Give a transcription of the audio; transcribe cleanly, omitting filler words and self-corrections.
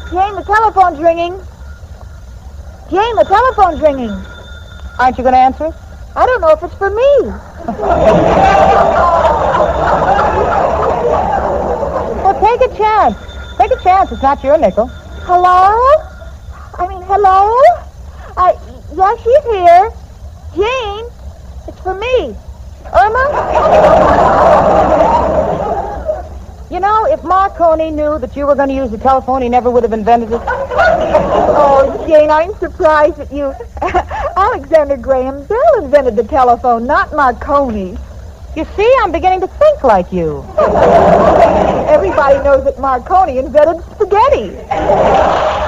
Jane, the telephone's ringing. Jane, the telephone's ringing. Aren't you going to answer it? I don't know if it's for me. Well, take a chance. Take a chance. It's not your nickel. Hello? Hello? Yeah, she's here. Jane, it's for me. Irma? You know, if Marconi knew that you were going to use the telephone, he never would have invented it. Oh, Jane, I'm surprised at you. Alexander Graham Bell invented the telephone, not Marconi. You see, I'm beginning to think like you. Everybody knows that Marconi invented spaghetti.